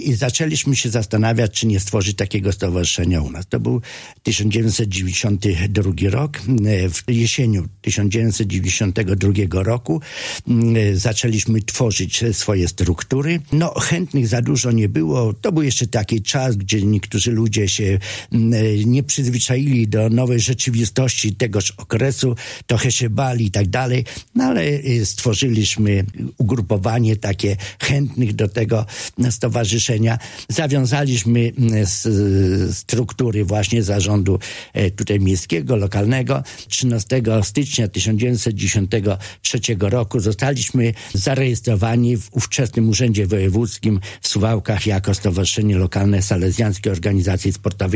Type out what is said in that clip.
i zaczęliśmy się zastanawiać, czy nie stworzyć takiego stowarzyszenia u nas. To był 1992 rok. W jesieniu 1992 roku zaczęliśmy tworzyć swoje struktury. Chętnych za dużo nie było. To był jeszcze taki czas, gdzie niektórzy ludzie się nie przyzwyczaili do nowej rzeczywistości tegoż okresu, trochę się bali i tak dalej, ale stworzyliśmy ugrupowanie takie chętnych do tego stowarzyszenia. Zawiązaliśmy struktury właśnie zarządu tutaj miejskiego, lokalnego. 13 stycznia 1993 roku zostaliśmy zarejestrowani w ówczesnym Urzędzie Wojewódzkim w Suwałkach jako Stowarzyszenie Lokalne Salezjańskiej Organizacji Sportowej.